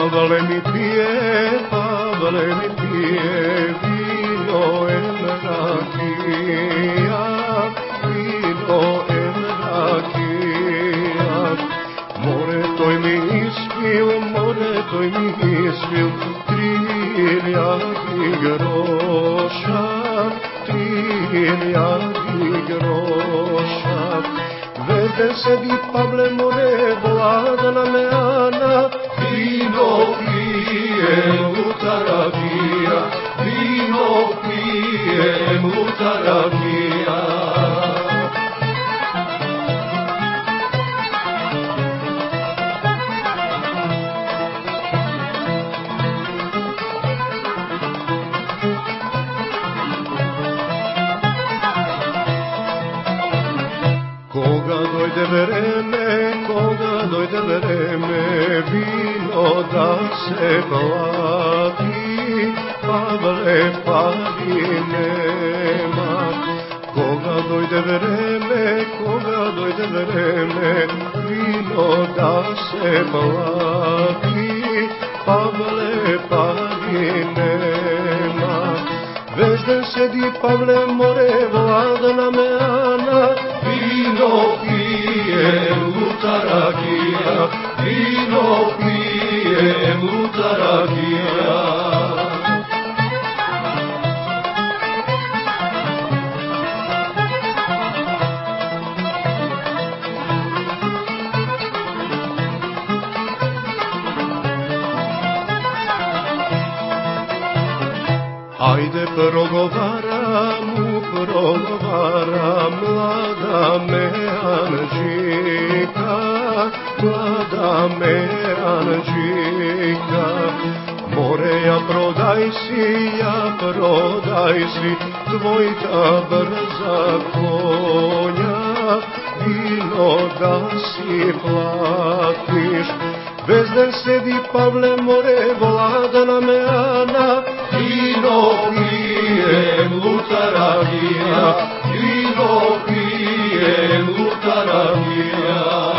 Pavle mi pije vino en rakija, vino en rakija. More toj mi ispil, 3.000 groša, 3.000 groša. Vede se di Pavle more Vladana Meana, vino pije Mutaravija, vino pije Mutaravija. Koga dojde vreme, vino da se plati, Pavle pari nema. Koga dojde vreme, vino da se plati, Pavle pari nema. Vezden sedi Pavle more Vladana Meana, vino pije Mutaravija, vino pije Mutaravija. Hajde progovaram, mlada me Anđika. More ja prodaj si, tvoj ta brza konja, vino da si platiš. Vezden sedi Pavle more Vladana Meana, vino pije Mutaravija, vino pije Mutaravija.